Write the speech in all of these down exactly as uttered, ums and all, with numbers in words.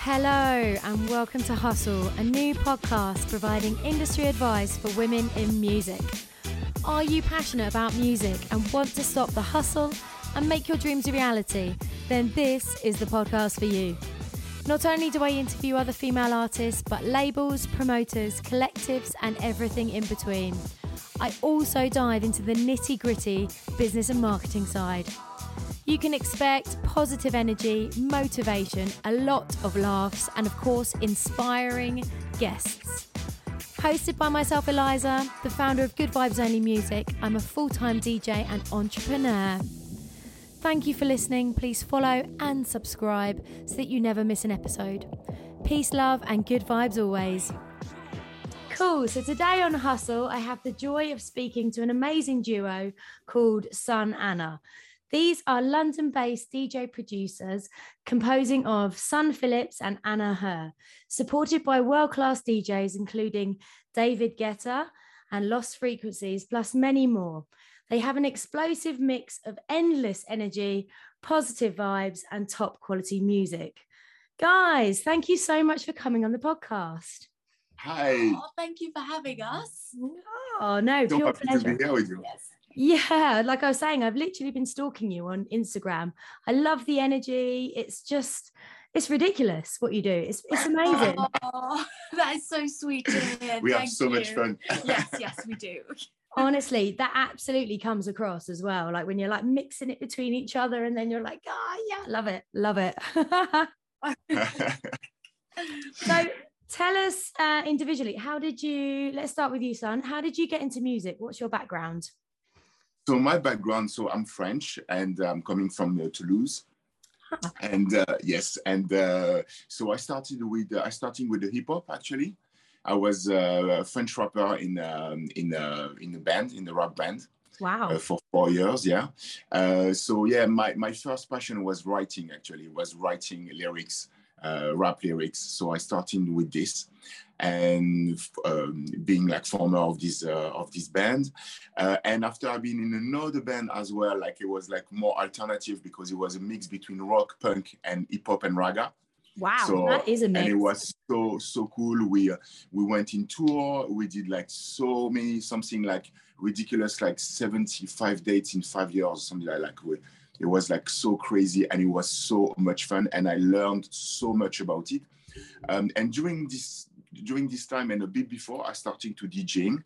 Hello and welcome to Hustle, a new podcast providing industry advice for women in music. Are you passionate about music and want to stop the hustle and make your dreams a reality? Then this is the podcast for you. Not only do I interview other female artists, but labels, promoters, collectives and everything in between. I also dive into the nitty-gritty business and marketing side. You can expect positive energy, motivation, a lot of laughs, and of course, inspiring guests. Hosted by myself, Eliza, the founder of Good Vibes Only Music, I'm a full-time D J and entrepreneur. Thank you for listening. Please follow and subscribe so that you never miss an episode. Peace, love, and good vibes always. Cool. So today on Hustle, I have the joy of speaking to an amazing duo called Sun Anna. These are London-based D J producers composing of Sun Phillips and Anna Her, supported by world-class D Js including David Guetta and Lost Frequencies, plus many more. They have an explosive mix of endless energy, positive vibes, and top-quality music. Guys, thank you so much for coming on the podcast. Hi. Oh, thank you for having us. Oh, no, So pure happy pleasure. to be here with you. Yes. Yeah, like I was saying, I've literally been stalking you on Instagram. I love the energy. It's just, it's ridiculous what you do. It's it's amazing. Oh, that is so sweet to hear. We have Thank so you. much fun. Yes, yes, we do. Honestly, that absolutely comes across as well. Like when you're like mixing it between each other and then you're like, oh yeah, love it, love it. So tell us uh, individually, how did you, let's start with you, Sun. How did you get into music? What's your background? So my background, so I'm French and I'm coming from uh, Toulouse. Huh. And uh, yes, and uh, so I started with, uh, I started with the hip hop actually. I was uh, a French rapper in um, in uh, in a band, in the rap band. Wow. Uh, for four years, yeah. Uh, so yeah, my, my first passion was writing actually, was writing lyrics, uh, rap lyrics. So I started with this and um, being like former of this uh, of this band. Uh, and after I've been in another band as well, like it was like more alternative because it was a mix between rock, punk and hip hop and raga. Wow, So, that is a mix. and it was so so cool. We uh, we went in tour. We did like so many, something like ridiculous, like seventy-five dates in five years, something like like we, it was like so crazy, and it was so much fun. And I learned so much about it. Um, and during this during this time and a bit before, I started to DJing,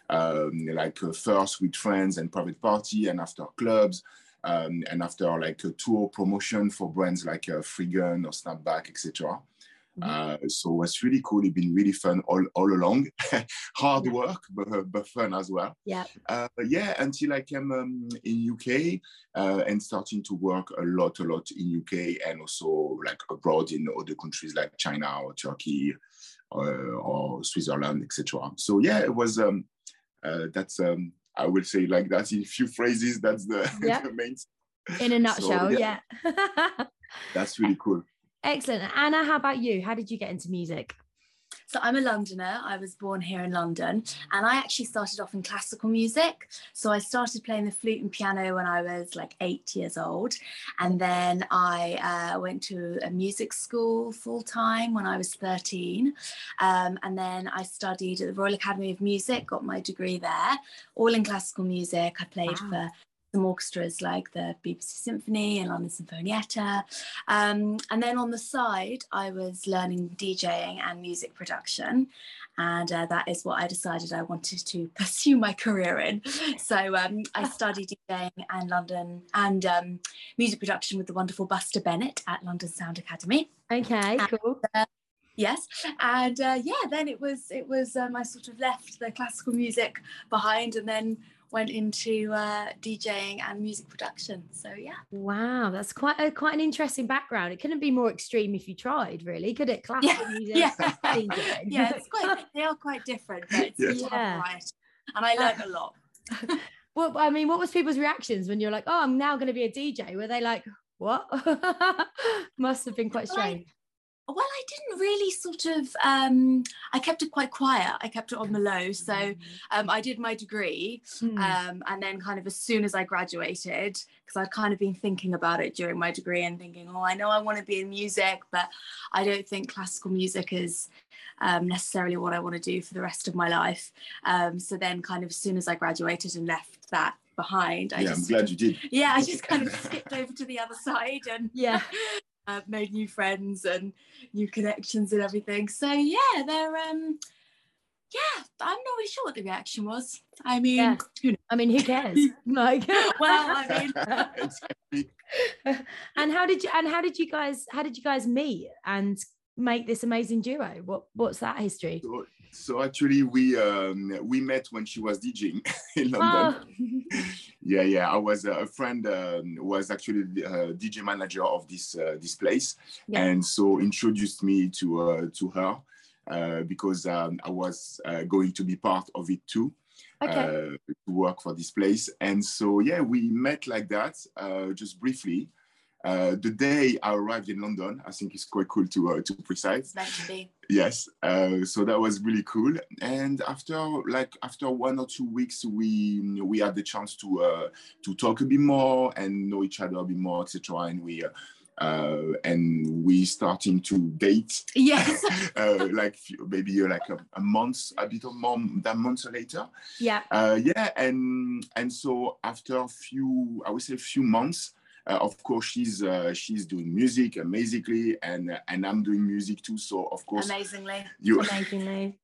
um, like uh, first with friends and private party, and after clubs. Um, and after like a tour promotion for brands like uh, Freegun or Snapback, et cetera. Mm-hmm. Uh, so it was really cool. It's been really fun all, all along. Hard yeah. work, but, uh, but fun as well. Yeah. Uh, yeah, until I came um, in U K uh, and starting to work a lot, a lot in U K and also like abroad in other countries like China or Turkey uh, or Switzerland, et cetera. So yeah, it was, um, uh, that's, um, I will say like that in a few phrases. That's the, yeah. the main. In a nutshell, so, yeah. yeah. That's really cool. Excellent. Anna, how about you? How did you get into music? So I'm a Londoner. I was born here in London, and I actually started off in classical music. So I started playing the flute and piano when I was like eight years old. And then I uh, went to a music school full time when I was thirteen. Um, and then I studied at the Royal Academy of Music, got my degree there, all in classical music. I played wow. for some orchestras like the B B C Symphony and London Sinfonietta. Um, and then on the side, I was learning DJing and music production. And uh, that is what I decided I wanted to pursue my career in. So um, I studied DJing and London and um, music production with the wonderful Buster Bennett at London Sound Academy. Okay, cool. And, uh, Yes, and uh, yeah, then it was it was um, I sort of left the classical music behind and then went into uh, DJing and music production. So yeah. Wow, that's quite a quite an interesting background. It couldn't be more extreme if you tried, really, could it? Classical yeah. music, yeah, DJing. yeah, it's quite. They are quite different, but it's yeah. yeah. yeah. Variety. And I learned a lot. Well, I mean, what was people's reactions when you're like, "Oh, I'm now going to be a D J"? Were they like, "What?" Must have been quite strange. Well, I didn't really sort of, um, I kept it quite quiet. I kept it on the low. So um, I did my degree Mm. um, and then kind of as soon as I graduated, because I'd kind of been thinking about it during my degree and thinking, oh, I know I want to be in music, but I don't think classical music is um, necessarily what I want to do for the rest of my life. Um, so then kind of as soon as I graduated and left that behind, I Yeah, just, I'm glad you did. yeah, I just kind of skipped over to the other side and Yeah. Uh, made new friends and new connections and everything. So yeah, they're um yeah, I'm not really sure what the reaction was. I mean, Yeah. who knows? I mean, who cares? Like, Well, I mean, Exactly. and how did you and how did you guys how did you guys meet and make this amazing duo? What what's that history? So, so actually, we um, we met when she was DJing in London. Oh. Yeah, yeah. I was uh, a friend um, was actually the uh, D J manager of this uh, this place, Yeah. and so introduced me to uh, to her uh, because um, I was uh, going to be part of it too. Okay. Uh, to work for this place, and so yeah, we met like that, uh, just briefly. Uh, the day I arrived in London, I think it's quite cool to uh, to precise. it's meant to be. Yes, uh, so that was really cool. And after like after one or two weeks, we we had the chance to uh, to talk a bit more and know each other a bit more, et cetera. And we uh, uh, and we starting to date. Yes. uh, like few, maybe uh, like a, a month, a bit more than months later. Yeah. Uh, yeah, and and so after a few, I would say a few months. Uh, of course, she's uh, she's doing music amazingly, and uh, and I'm doing music too. So of course, Amazingly. you Amazingly.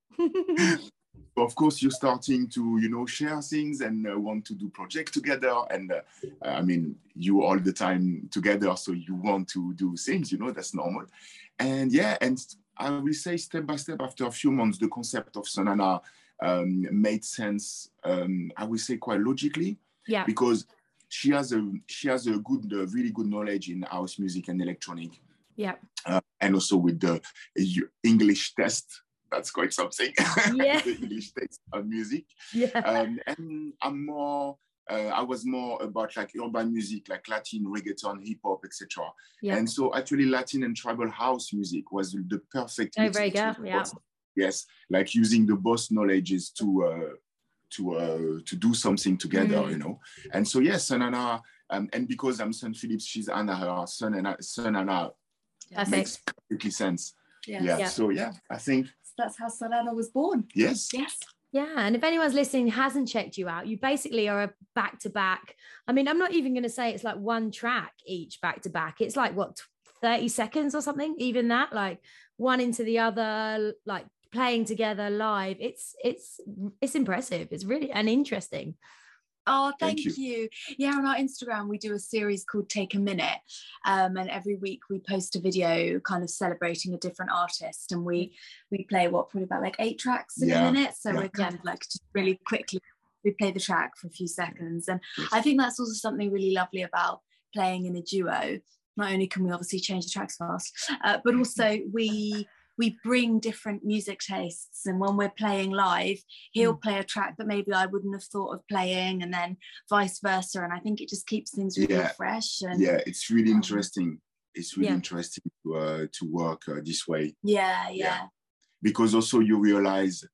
of course you're starting to you know share things and uh, want to do projects together. And uh, I mean, you all the time together, so you want to do things. You know, that's normal. And yeah, and I will say step by step, after a few months, the concept of Sonana um, made sense. Um, I will say quite logically. Yeah. Because she has a she has a good, uh, really good knowledge in house music and electronic. Yeah. Uh, and also with the uh, English test, that's quite something. Yeah. The English test of music. Yeah. Um, and I'm more. Uh, I was more about like urban music, like Latin, reggaeton, hip hop, et cetera. Yeah. And so actually, Latin and tribal house music was the perfect. Oh, mix very between good. Yeah. both. Yes, like using the both knowledges to. Uh, to uh, to do something together, Mm. you know. And so yes, Sonana, um, and because I'm Son Phillips, she's Anna, her son, and Sonana Perfect. makes perfectly sense. Yes. Yeah. Yeah. So yeah, I think So that's how Solana was born. yes. Yes. Yeah, and if anyone's listening hasn't checked you out, you basically are a back to back. I mean, I'm not even going to say it's like one track each back to back. It's like what, thirty seconds or something, even that, like one into the other, like playing together live. It's it's it's impressive. It's really and interesting. Oh, thank, Thank you. you. Yeah, on our Instagram, we do a series called Take a Minute. Um, and every week we post a video kind of celebrating a different artist. And we we play what, probably about like eight tracks in Yeah, a minute. So yeah. we're kind of like just really quickly, we play the track for a few seconds. And Yes. I think that's also something really lovely about playing in a duo. Not only can we obviously change the tracks fast, uh, but also we we bring different music tastes. And when we're playing live, he'll Mm. play a track that maybe I wouldn't have thought of playing, and then vice versa. And I think it just keeps things really Yeah. fresh. And Yeah, it's really Um, interesting. It's really Yeah. interesting to uh, to work uh, this way, yeah, yeah, Yeah. because also you realize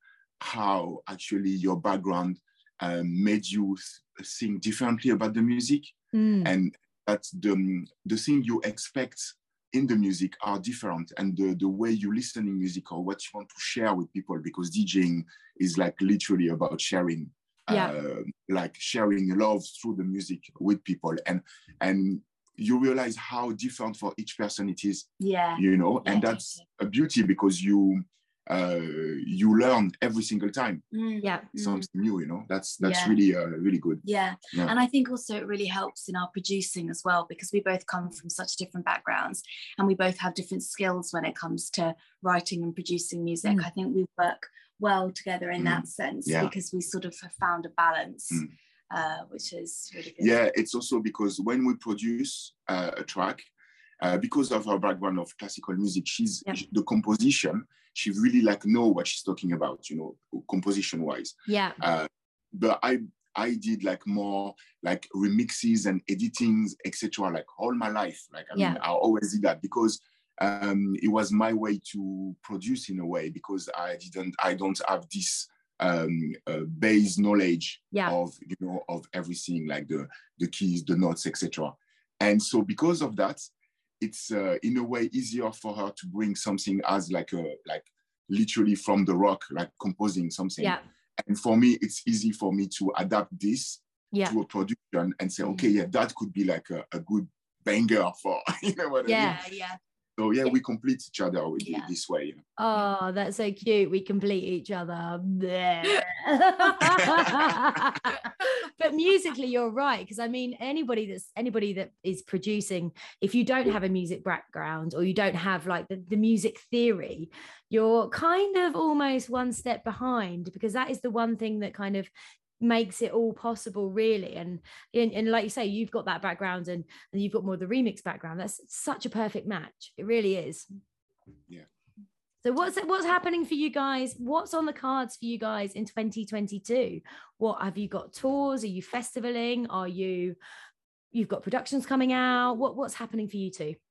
how actually your background um, made you th- think differently about the music. Mm. And that the, the thing you expect in the music are different, and the, the way you listen in music or what you want to share with people, because DJing is like literally about sharing, Yeah. uh, like sharing love through the music with people. And, and you realize how different for each person it is, yeah. you know, and Yeah, that's a beauty, because you, uh, you learn every single time Mm, Yeah. mm. something new, you know, that's, that's Yeah. really, uh, really good. Yeah. Yeah. And I think also it really helps in our producing as well, because we both come from such different backgrounds and we both have different skills when it comes to writing and producing music. Mm. I think we work well together in Mm. that sense, Yeah. because we sort of have found a balance, Mm. uh, which is really good. Yeah, it's also because when we produce uh, a track, uh, because of her background of classical music, she's Yeah. the composition, she really like know what she's talking about, you know, composition wise. Yeah. Uh, but I I did like more like remixes and editings, et cetera. Like all my life, like I Yeah. mean, I always did that because um, it was my way to produce in a way, because I didn't, I don't have this um, uh, base knowledge yeah. of, you know, of everything, like the, the keys, the notes, et cetera. And so because of that, it's uh, in a way easier for her to bring something as like a, like literally from the rock, like composing something. Yeah. And for me, it's easy for me to adapt this yeah. to a production and say, okay, yeah, that could be like a, a good banger for, you know what yeah, I mean? Yeah, yeah. So yeah, we complete each other with yeah. this way. Oh, that's so cute. We complete each other. But musically, you're right. Because I mean, anybody that's anybody that is producing, if you don't have a music background or you don't have like the, the music theory, you're kind of almost one step behind, because that is the one thing that kind of makes it all possible, really. And, and and like you say, you've got that background, and, and you've got more of the remix background. That's such a perfect match. It really is. Yeah. So what's what's happening for you guys? What's on the cards for you guys in twenty twenty-two? What have you got? Tours? Are you festivaling? Are you you've got productions coming out? What what's happening for you two?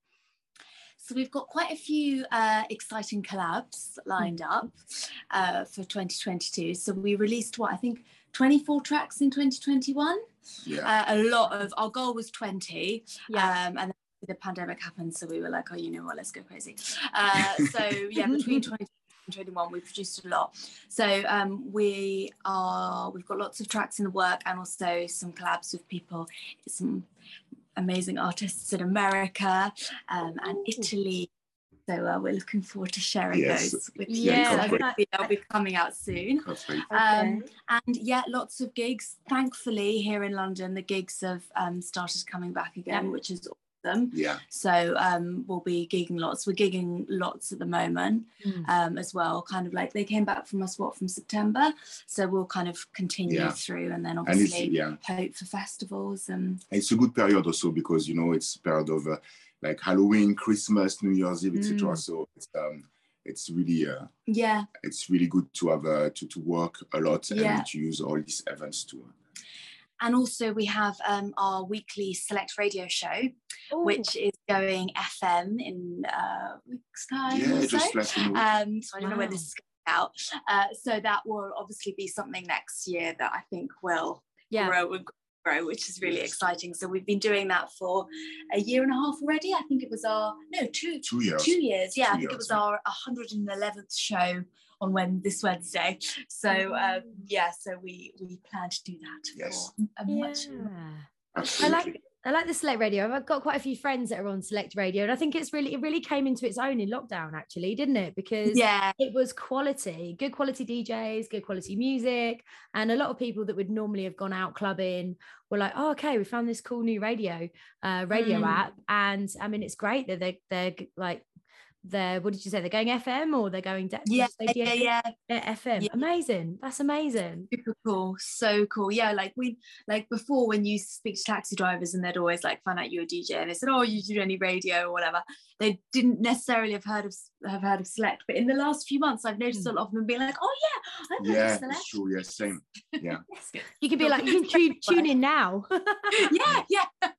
So we've got quite a few uh, exciting collabs lined up uh, for twenty twenty-two. So we released what I think twenty-four tracks in twenty twenty-one. Yeah. Uh, a lot of our goal was twenty, yeah. um, and then the pandemic happened, so we were like, oh, you know what, let's go crazy. Uh, so yeah, between twenty and twenty-one, we produced a lot. So um, we are we've got lots of tracks in the work, and also some collabs with people, some amazing artists in America um, and Ooh. Italy. So uh, we're looking forward to sharing yes. those with yeah, you. So yeah, hopefully they'll be coming out soon. Okay. Um, and yeah, lots of gigs. Thankfully, here in London, the gigs have um, started coming back again, yeah. which is awesome. Yeah. So um, we'll be gigging lots. We're gigging lots at the moment mm. um, as well. Kind of like they came back from us, what, from September. So we'll kind of continue yeah. through, and then obviously and yeah. hope for festivals. And it's a good period also, because, you know, it's a period of uh, like Halloween, Christmas, New Year's Eve, et cetera. Mm. So it's um, it's really uh, yeah, it's really good to have uh, to to work a lot yeah. and to use all these events to. Uh, And also we have um, our weekly Select Radio show, Ooh. Which is going F M in a week's time. Yeah, or just so. less than a week. Um, so I don't wow. know when this is going out. Uh, so that will obviously be something next year that I think will yeah. grow and grow, which is really exciting. So we've been doing that for a year and a half already. I think it was our, no, two, two years. Two years, yeah. Two I think years, it was yeah. our one hundred eleventh show on when this Wednesday. So um, yeah, so we we plan to do that yes. for a yeah. much Absolutely. I like I like the Select Radio. I've got quite a few friends that are on Select Radio, and I think it's really it really came into its own in lockdown, actually, didn't it? Because yeah. it was quality, good quality D Js, good quality music, and a lot of people that would normally have gone out clubbing were like, "Oh, okay, we found this cool new radio uh, radio mm. app," and I mean, it's great that they they're like. They're what did you say? They're going F M or they're going de- yeah, yeah, yeah, yeah, F M. Yeah. Amazing. That's amazing. Super cool. So cool. Yeah, like we like before when you speak to taxi drivers and they'd always like find out you're a D J and they said, oh, you do any radio or whatever. They didn't necessarily have heard of have heard of Select, but in the last few months I've noticed mm. a lot of them being like, oh yeah, I've heard yeah, of Select. It's true. Yeah, same. Yeah. You could be like, you can tune, tune in now. yeah, yeah.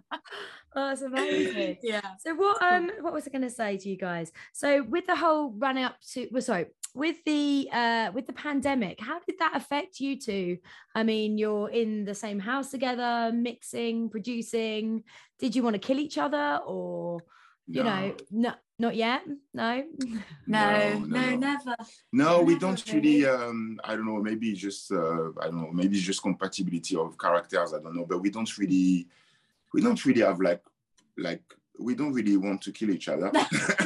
Oh, that's amazing. Yeah. So what um what was I going to say to you guys? So with the whole running up to well, sorry, with the uh with the pandemic, how did that affect you two? I mean, you're in the same house together, mixing, producing. Did you want to kill each other, or you no. know, no, not yet? No. No, no, no, never. No, never we don't really. Um, I don't know. Maybe just uh, I don't know. Maybe it's just compatibility of characters. I don't know. But we don't really. We don't really have like, like we don't really want to kill each other. We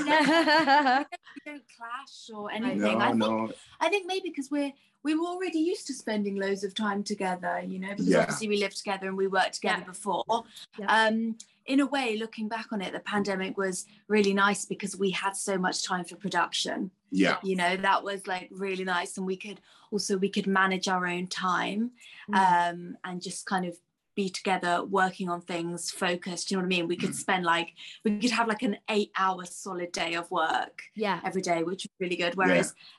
don't clash or anything. No, I think, no. I think maybe because we're we were already used to spending loads of time together, you know, because yeah. obviously we lived together and we worked together yeah. before. Yeah. Um, in a way, looking back on it, the pandemic was really nice because we had so much time for production. Yeah. You know, that was like really nice, and we could also we could manage our own time, mm. um, and just kind of be together working on things focused, you know what I mean? We could spend like we could have like an eight hour solid day of work yeah every day, which was really good, whereas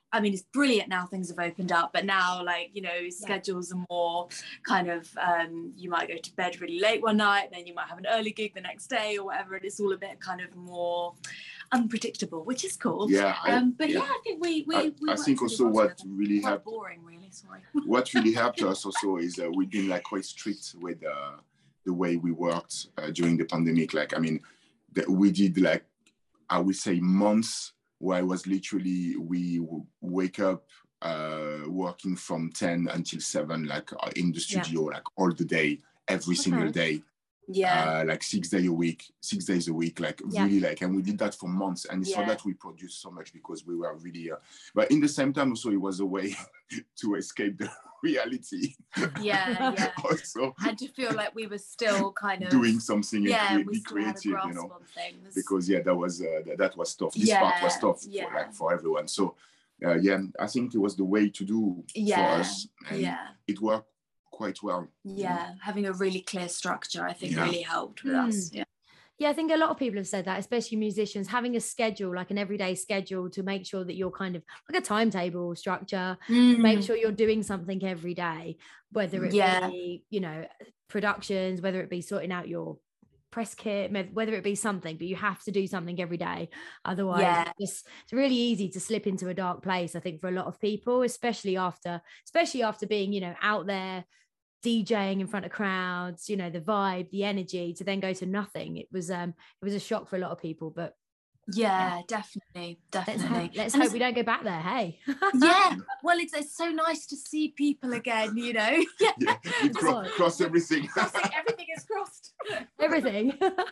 I mean, it's brilliant now things have opened up, but now, like, you know, schedules are more kind of, um, you might go to bed really late one night, then you might have an early gig the next day or whatever, and it's all a bit kind of more unpredictable, which is cool. Yeah. I, um, but yeah. yeah, I think we, we, I, we I think also what really quite helped, boring, really, sorry. what really helped us also is uh, we've been like quite strict with uh, the way we worked uh, during the pandemic. Like, I mean, the, we did like, I would say months where I was literally, we w- wake up uh, working from ten until seven, like uh, in the studio, yeah. like all the day, every okay. single day. Yeah. Uh, like six days a week, six days a week, like yeah. really like, and we did that for months. And it's yeah. for that we produced so much because we were really, uh, but in the same time also it was a way to escape the reality. Yeah, yeah. Also, and to feel like we were still kind of doing something yeah, and we be still creative, had a you know, on things. because yeah, that was uh, that, that was tough. This yeah, part was tough, yeah. for, like for everyone. So uh, yeah, I think it was the way to do yeah. for us, and yeah. it worked quite well. Yeah, having a really clear structure, I think, yeah. really helped with mm. us. Yeah. Yeah, I think a lot of people have said that, especially musicians, having a schedule, like an everyday schedule, to make sure that you're kind of like a timetable structure, mm. to make sure you're doing something every day, whether it yeah. be, you know, productions, whether it be sorting out your press kit, whether it be something, but you have to do something every day. Otherwise, yeah. it's, it's really easy to slip into a dark place, I think, for a lot of people, especially after, especially after being, you know, out there, DJing in front of crowds, you know, the vibe, the energy, to then go to nothing. It was um it was a shock for a lot of people, but yeah, yeah. definitely definitely let's, hope, let's hope we don't go back there. Hey. Yeah, well, it's, it's so nice to see people again, you know. Yeah, yeah. You cross, cross everything. Crossing, everything is crossed. Everything.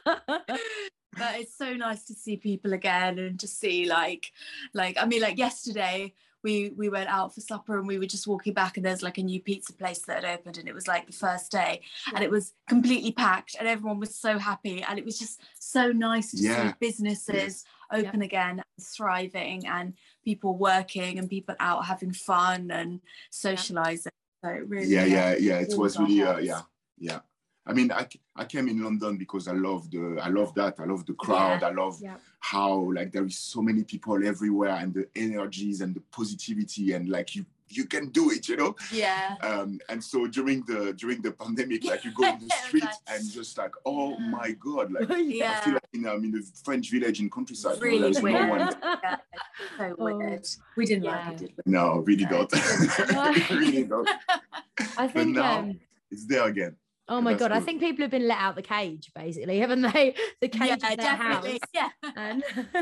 But it's so nice to see people again, and to see like like I mean, like yesterday we we went out for supper and we were just walking back, and there's like a new pizza place that had opened, and it was like the first day, yeah. and it was completely packed and everyone was so happy, and it was just so nice to yeah. see businesses yeah. open yeah. again, and thriving, and people working, and people out having fun and socializing. So it really yeah yeah yeah it was really uh, yeah yeah I mean, I, I came in London because I love the I love that I love the crowd. Yeah. I love yeah. how like there is so many people everywhere, and the energies and the positivity, and like you you can do it, you know. Yeah. Um. And so during the during the pandemic, like you go in the street and just like, oh yeah. my god, like yeah. I feel like in um in the French village in countryside, really there's weird. no one. Yeah. So weird. We didn't yeah. like it, did we? No, really don't. Really don't. I think but now um, it's there again. Oh my god, cool. I think people have been let out the cage, basically, haven't they? The cage yeah, of their definitely. house. Yeah. And,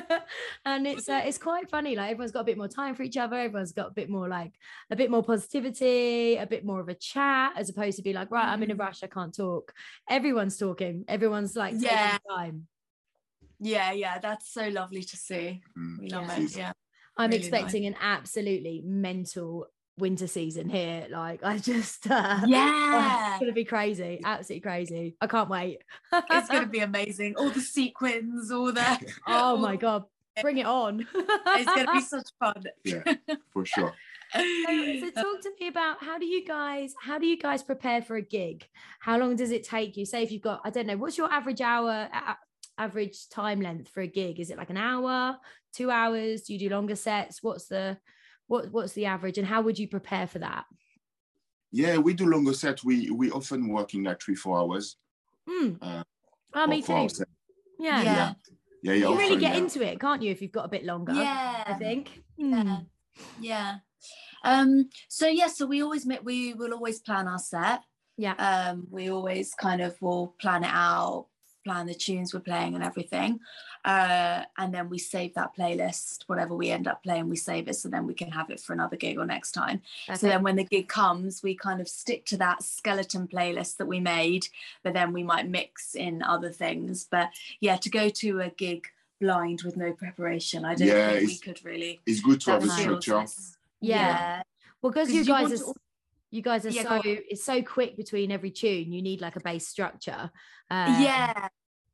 and it's uh, it's quite funny. Like, everyone's got a bit more time for each other. Everyone's got a bit more like a bit more positivity, a bit more of a chat, as opposed to be like, right, I'm in a rush, I can't talk. Everyone's talking. Everyone's like taking yeah. time. Yeah, yeah, that's so lovely to see. Mm. We love yeah. it. Yeah. I'm really expecting nice. an absolutely mental winter season here. Like, I just uh, yeah it's gonna be crazy, absolutely crazy. I can't wait. It's gonna be amazing. All the sequins, all the oh all my god, bring it on. It's gonna be such fun. Yeah, for sure. So, so talk to me about how do you guys how do you guys prepare for a gig? How long does it take you? Say if you've got, I don't know, what's your average hour uh, average time length for a gig? Is it like an hour, two hours? Do you do longer sets? What's the What what's the average, and how would you prepare for that? Yeah, we do longer sets. We we often work in like three four hours. Mm. Uh, oh, me too. Yeah. Yeah. Yeah. Yeah. You often, really get yeah. into it, can't you? If you've got a bit longer. Yeah. I think. Yeah. Mm. Yeah. Um. So yeah. So we always make. We will always plan our set. Yeah. Um. We always kind of will plan it out, plan the tunes we're playing and everything, uh, and then we save that playlist, whatever we end up playing, we save it, so then we can have it for another gig or next time. Okay. So then when the gig comes, we kind of stick to that skeleton playlist that we made, but then we might mix in other things. But yeah, to go to a gig blind with no preparation, I don't yeah, think we could really. It's good to have a structure. Yeah. yeah. Well, because you guys are to... you guys are yeah, so it's so quick between every tune. You need like a bass structure. Uh, yeah.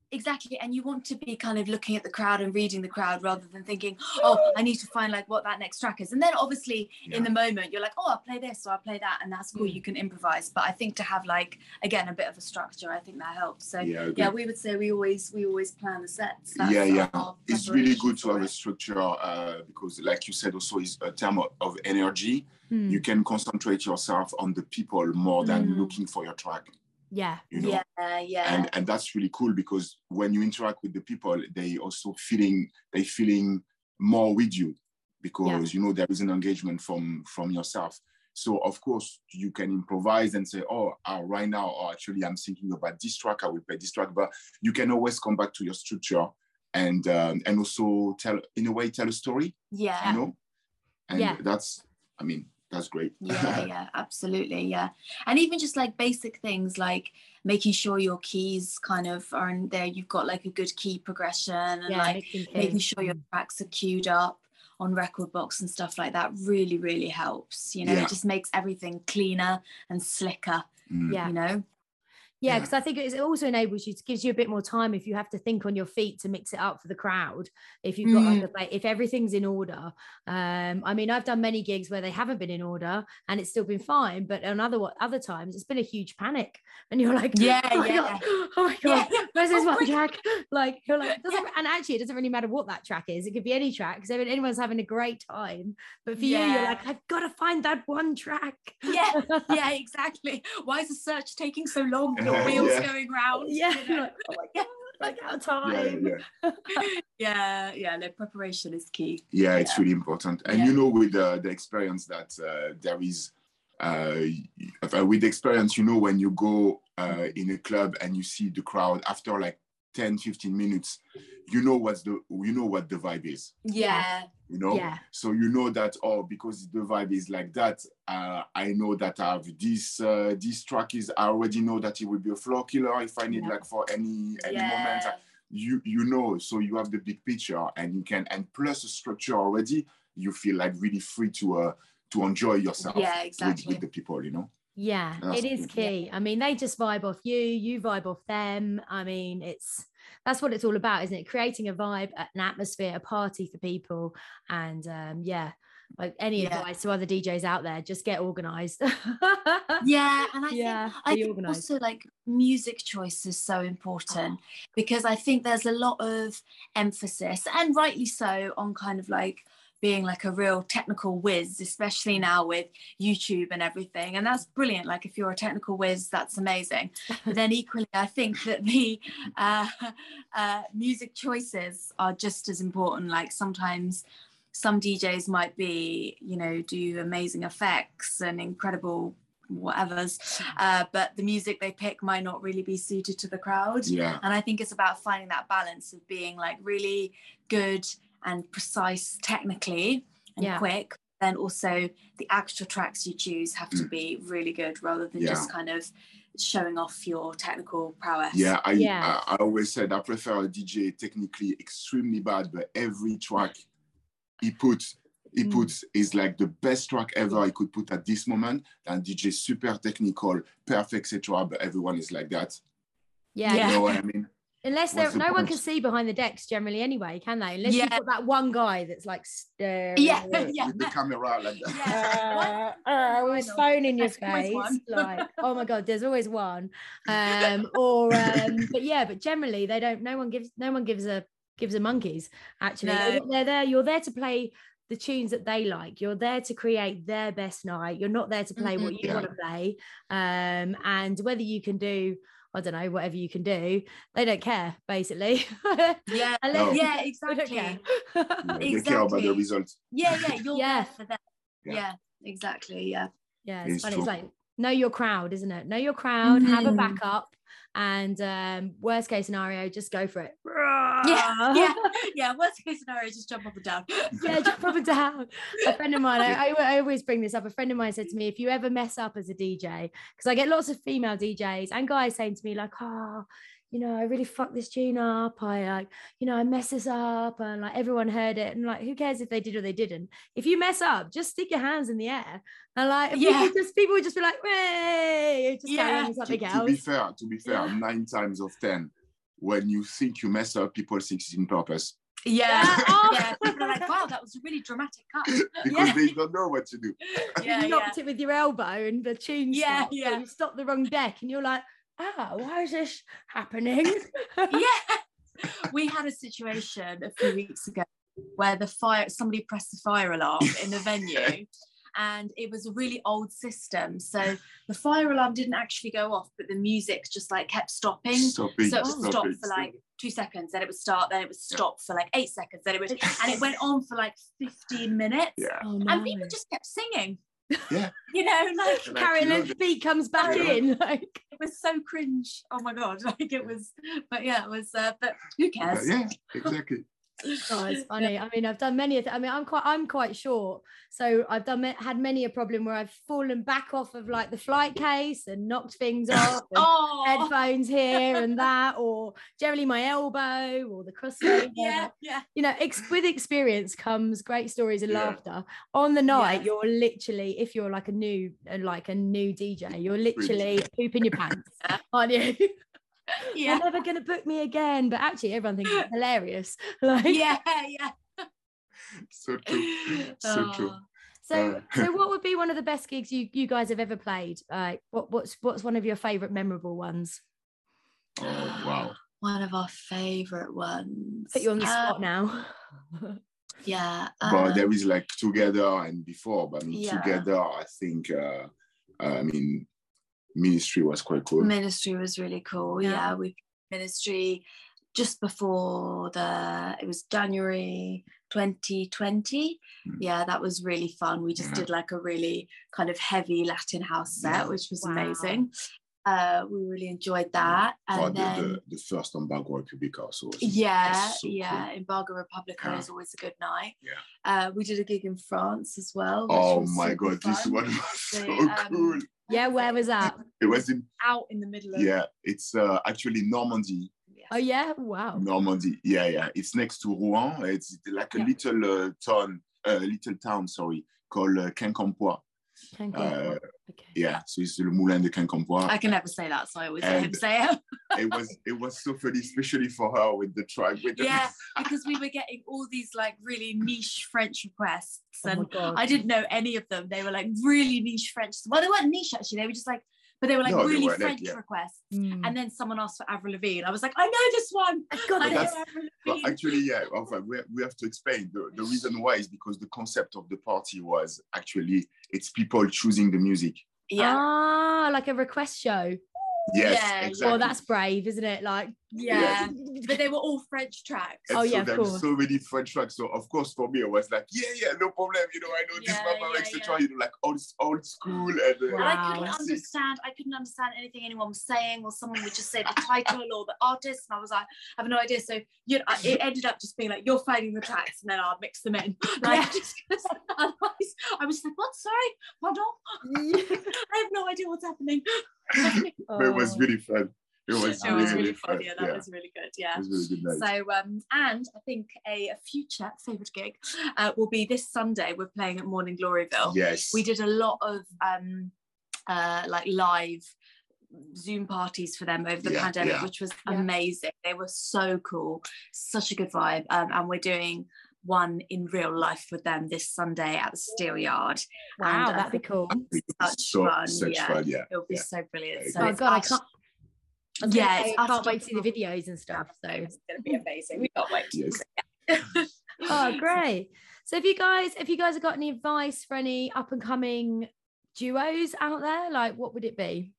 exactly. And you want to be kind of looking at the crowd and reading the crowd rather than thinking, oh, I need to find like what that next track is. And then obviously yeah. in the moment you're like, oh, I'll play this or I'll play that, and that's cool. Mm. You can improvise. But I think to have like, again, a bit of a structure, I think that helps. So yeah, yeah we would say we always we always plan the sets. That's yeah, yeah. It's really good to have a structure uh, because, like you said, also is a term of, of energy. Mm. You can concentrate yourself on the people more than mm. looking for your track. Yeah, you know? yeah, yeah. And and that's really cool because when you interact with the people, they also feeling they feeling more with you because yeah. you know there is an engagement from from yourself. So of course you can improvise and say, oh, uh, right now, or actually I'm thinking about this track, I will play this track. But you can always come back to your structure and um, and also tell in a way tell a story. Yeah, you know, and yeah. that's I mean. That's great. Yeah, yeah, absolutely. Yeah. And even just like basic things like making sure your keys kind of are in there. You've got like a good key progression and yeah, like making sure your tracks are queued up on Record Box and stuff like that really, really helps. You know, yeah. it just makes everything cleaner and slicker, mm. yeah. you know? Yeah, because yeah. I think it also enables you, to gives you a bit more time if you have to think on your feet to mix it up for the crowd. If you've got mm. like, if everything's in order. Um, I mean, I've done many gigs where they haven't been in order and it's still been fine, but on other other times it's been a huge panic, and you're like, yeah, oh my yeah, god, oh my god, yeah. where's this oh one track? Like you're like, doesn't, and actually it doesn't really matter what that track is. It could be any track because anyone's having a great time, but for yeah. you, you're like, I've got to find that one track. Yeah, yeah, exactly. Why is the search taking so long? The wheels yeah. going round. Yeah, you know? like, oh my god, like our time. Yeah, yeah. yeah, yeah. The preparation is key. Yeah, yeah. it's really important. And yeah. you know, with uh, the experience that uh, there is, uh, with the experience, you know, when you go uh, in a club and you see the crowd after like ten, fifteen minutes, you know what's the you know what the vibe is. Yeah. You know, yeah. so you know that, oh, because the vibe is like that, uh, I know that I have this uh, this track is, I already know that it will be a floor killer if I need yeah. like for any any yeah. moment. You you know, so you have the big picture and you can, and plus the structure already, you feel like really free to uh to enjoy yourself yeah, exactly. with, with the people, you know. Yeah, it is key. I mean, they just vibe off you, you vibe off them. I mean, it's that's what it's all about, isn't it? Creating a vibe, an atmosphere, a party for people. And um, yeah, like any yeah. advice to other D Js out there, just get organized. yeah, and I yeah, think, I think also like music choice is so important oh. because I think there's a lot of emphasis, and rightly so, on kind of like being like a real technical whiz, especially now with YouTube and everything. And that's brilliant. Like if you're a technical whiz, that's amazing. But then equally, I think that the uh, uh, music choices are just as important. Like sometimes some D Js might be, you know, do amazing effects and incredible whatever's, uh, but the music they pick might not really be suited to the crowd. Yeah. And I think it's about finding that balance of being like really good and precise technically and yeah. quick, then also the actual tracks you choose have to be really good rather than yeah. just kind of showing off your technical prowess. Yeah, I, yeah. I I always said I prefer a D J technically extremely bad, but every track he puts he mm. puts is like the best track ever he could put at this moment, and D J super technical, perfect, et cetera. But everyone is like that. Yeah, you know what I mean? Unless there, the no point? One can see behind the decks generally anyway, can they? Unless yeah. you've got that one guy that's like staring yeah, yeah. with the camera like that. Yeah. uh, uh, with his phone in your face. Like, oh my God, there's always one. Um, or um, but yeah, but generally they don't, no one gives no one gives a gives a monkeys, actually. No. They're there, you're there to play the tunes that they like. You're there to create their best night. You're not there to play mm-hmm. what you yeah. want to play. Um, and whether you can do, I don't know, whatever you can do, they don't care, basically. Yeah, no. yeah, exactly. Yeah, exactly. They care about the results. Yeah, yeah, you're yeah. there for them. Yeah. yeah, exactly. Yeah. Yeah, it's, it's funny. True. It's like, know your crowd, isn't it? Know your crowd, mm-hmm. have a backup, and um, worst case scenario, just go for it. Yeah, yeah, yeah. Worst case scenario, just jump up and down. Yeah, jump up and down. A friend of mine, I, I always bring this up. A friend of mine said to me, if you ever mess up as a D J, because I get lots of female D Js and guys saying to me like, oh, you know, I really fucked this tune up. I like, you know, I mess this up, and like everyone heard it, and like, who cares if they did or they didn't? If you mess up, just stick your hands in the air, and like, yeah. people just people would just be like, hey, just yeah. something to, else. To be fair, to be fair, yeah. nine times of ten, when you think you mess up, people think it's in purpose. Yeah, Oh. yeah. People are like, wow, that was a really dramatic cut. Because Yeah. they don't know what to do. Yeah, you knocked yeah. it with your elbow and the tune Yeah, stopped, yeah. or you stopped the wrong deck and you're like, ah, why is this happening? Yeah. We had a situation a few weeks ago where the fire, somebody pressed the fire alarm in the venue. And it was a really old system. So the fire alarm didn't actually go off, but the music just like kept stopping. Stopping, so it would stopping, stop for stopping. like two seconds, then it would start, then it would stop for like eight seconds, then it would, and it went on for like fifteen minutes. Yeah. Oh, no. And people just kept singing. Yeah. You know, like Like, Carry you know, and the beat comes back Yeah. in. Like, it was so cringe. Oh my God. Like it was, but yeah, it was, uh, but who cares? Yeah, exactly. oh, it's funny. I mean, I've done many. Of th- I mean, I'm quite, I'm quite short, so I've done ma- had many a problem where I've fallen back off of like the flight case and knocked things off. And Oh, headphones here and that, or generally my elbow or the crossfader. yeah, yeah. You know, ex- with experience comes great stories and Yeah. laughter. On the night, Yes. you're literally, if you're like a new, uh, like a new D J, you're literally pooping your pants, aren't you? Yeah. They're never going to book me again, but actually, everyone thinks it's hilarious. Like, Yeah, yeah. So true. So true. Oh. So, Uh. so what would be one of the best gigs you you guys have ever played? Like, what what's what's one of your favorite memorable ones? Oh, wow. One of our favorite ones. Put you on the Uh, spot now. Yeah. But um, there is like Together and before, but I mean, Yeah. Together, I think, uh, uh, I mean, Ministry was quite cool. Ministry was really cool. Yeah. Yeah, we Ministry just before the it was January twenty twenty. Mm. Yeah, that was really fun. We just Yeah. did like a really kind of heavy Latin house set, Yeah. which was Wow. amazing. Uh, we really enjoyed that. And Or the, then the, the first Embargo Republica also. was- yeah, was so yeah, Embargo Republica Yeah. is always a good night. Yeah. Uh, we did a gig in France as well. which Oh was my super God, this fun. one was so So, um, cool. Yeah, where was that? It was in, Out in the middle of yeah, it's uh, actually Normandy. Oh yeah, wow. Normandy, yeah, yeah. It's next to Rouen. It's like a Yeah. little uh, town, uh, little town, sorry, called uh, Quincampoix. Thank you. Uh, Okay. yeah, so it's Le Moulin de Quincampoix. I can never say that, so I always let him And- say it. It was it was so funny, especially for her with the track. With the, Yeah, because we were getting all these like really niche French requests, Oh my and God. I didn't know any of them. They were like really niche French. Well, they weren't niche actually. They were just like, but they were like No, they really weren't, French yeah. requests. Mm. And then someone asked for Avril Lavigne. I was like, I know this one. God, I know that's- Avril But Lavigne. actually, yeah, okay, we, we have to explain. The, the reason why is because the concept of the party was actually it's people choosing the music. Yeah, Ah, like a request show. Yes, Yeah, exactly. Well, that's brave, isn't it? Like, yeah. But they were all French tracks. And Oh, so yeah, of there's course. so many French tracks. So of course for me it was like, yeah, yeah, no problem. You know, I know this Yeah, mama, yeah, et cetera. yeah. You know, like old old school and uh, And I Wow. couldn't classic. understand. I couldn't understand anything anyone was saying, or someone would just say the title or the artist, and I was like, I have no idea. So you know, it ended up just being like, you're finding the tracks, and then I'll mix them in. Like, Yeah. just 'cause otherwise, I was like, what? Sorry, pardon. I have no idea what's happening. But it was Oh. really fun. It was, It really, was really really fun. fun. Yeah, that was really good. Yeah. It was really good night. So, um, and I think a, a future favourite gig uh, will be this Sunday. We're playing at Morning Gloryville. Yes. We did a lot of um, uh, like live Zoom parties for them over the Yeah, pandemic, yeah. which was Yeah. amazing. They were so cool, such a good vibe. Um, and we're doing one in real life with them this Sunday at the Steel Yard. Wow, And, uh, that'd be cool. It was such so, fun, such yeah. fun, yeah. It'll be Yeah. so brilliant. Very So Oh it's God, I us- can't. I was Yeah, gonna it's say, I us can't wait to see jumping the videos and stuff. So, it's going to be amazing. We can't wait. Yes. oh, great. So, if you guys, if you guys have got any advice for any up and coming duos out there, like what would it be?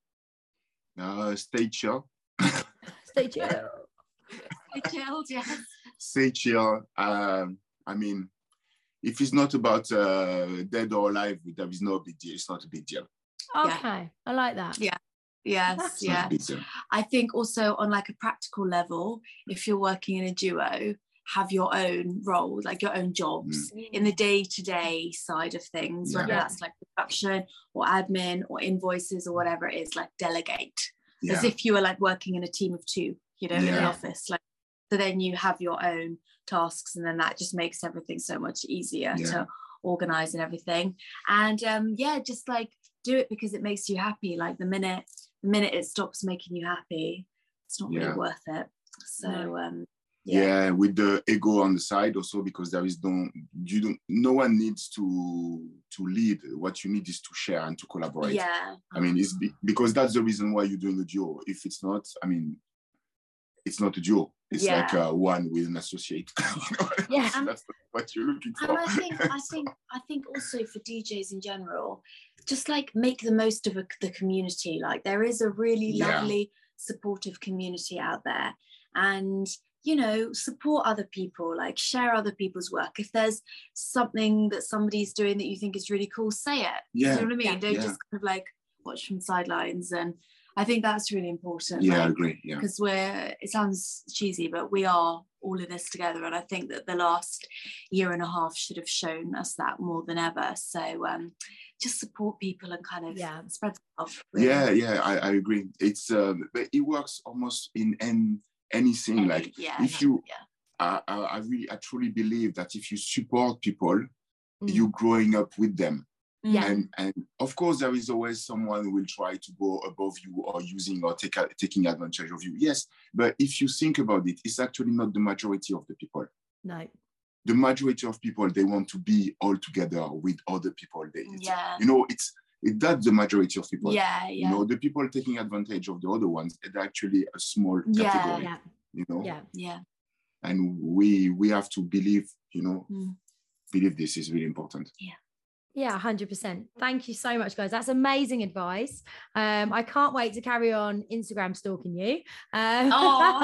Uh, stay chill. Stay tuned. Stay chilled, yes. Stay chill. Um, I mean, if it's not about uh, dead or alive, there is no big deal. It's not a big deal. Okay, I like that. Yeah. Yes, It's not yeah. a big deal. I think also on like a practical level, if you're working in a duo, have your own role, like your own jobs in the day-to-day side of things, whether Yeah. that's like production or admin or invoices or whatever it is, like delegate. Yeah. As if you were like working in a team of two, you know, in an Yeah. office. Like, so then you have your own tasks, and then that just makes everything so much easier Yeah. to organize and everything. And um, yeah, just like do it because it makes you happy. Like the minute the minute it stops making you happy, it's not Yeah. really worth it. So No. um, yeah. yeah. with the ego on the side also, because there is no, you don't, no one needs to to lead. What you need is to share and to collaborate. Yeah. I mean, it's be, because that's the reason why you're doing a duo. If it's not, I mean, it's not a duo. It's Yeah. like uh, one with an associate. You know? Yeah. That's what you're looking for. And I think, I think, I think also for D Js in general, just like make the most of a, the community. Like there is a really Yeah. lovely, supportive community out there, and you know, support other people. Like share other people's work. If there's something that somebody's doing that you think is really cool, say it. Yeah. Do you know what I mean? Yeah. Don't Yeah. just kind of like watch from sidelines. And I think that's really important. Yeah, I like, agree. Yeah. because we're, it sounds cheesy, but we are all in this together, and I think that the last year and a half should have shown us that more than ever. So um just support people and kind of Yeah. spread love, really. Yeah, yeah, I, I agree. It's um, but it works almost in any anything. Any- Like yeah, if you, yeah. I, I, I really, I truly believe that if you support people, Mm. you're growing up with them. Yeah. And and of course, there is always someone who will try to go above you or using or take, taking advantage of you. Yes, but if you think about it, it's actually not the majority of the people. No. The majority of people, they want to be all together with other people. They, it's- Yeah. You know, it's it, that's the majority of people. Yeah, You yeah. know, the people taking advantage of the other ones is actually a small Yeah. category. Yeah. You know, Yeah. Yeah. and we we have to believe. You know, Mm. believe this is really important. Yeah, one hundred percent. Thank you so much, guys. That's amazing advice. Um, I can't wait to carry on Instagram stalking you. Um,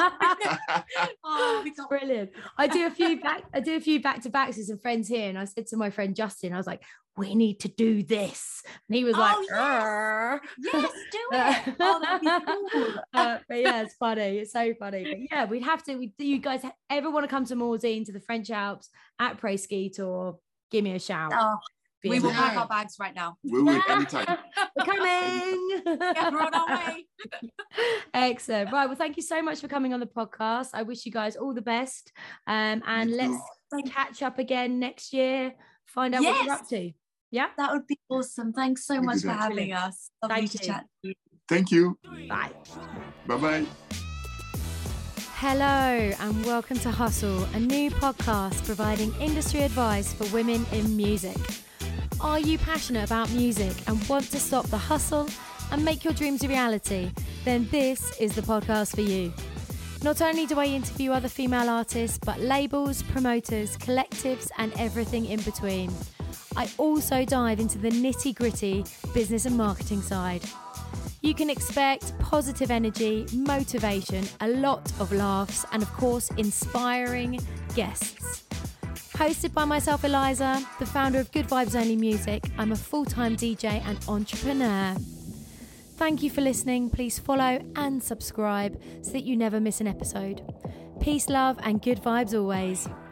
Aw. Oh, we it's got- brilliant. I do a few back. I do a few back to backs with some friends here, and I said to my friend Justin, I was like, "We need to do this," and he was Oh, like, yes. "Arr." Yes, do it. Oh, that'd be cool. Uh, but yeah, it's funny. It's so funny. But yeah, we'd have to. We, do you guys ever want to come to Morzine to the French Alps at Prey Ski Tour? Give me a shout. Oh, Be we will amazing. pack our bags right now. We will anytime. We're coming. Yeah, we're on our way. Excellent. Right. Well, thank you so much for coming on the podcast. I wish you guys all the best. Um, and You let's too. Thank- catch up again next year. Find out what you're Yes. up to. Yeah. That would be awesome. Thanks so We much do for that. having Brilliant. us. Lovely Thank to you. chat to you. Thank you. Bye. Bye bye. Hello and welcome to Hustle, a new podcast providing industry advice for women in music. Are you passionate about music and want to stop the hustle and make your dreams a reality? Then this is the podcast for you. Not only do I interview other female artists, but labels, promoters, collectives, and everything in between. I also dive into the nitty-gritty business and marketing side. You can expect positive energy, motivation, a lot of laughs, and of course, inspiring guests. Hosted by myself, Eliza, the founder of Good Vibes Only Music, I'm a full-time D J and entrepreneur. Thank you for listening. Please follow and subscribe so that you never miss an episode. Peace, love, and good vibes always.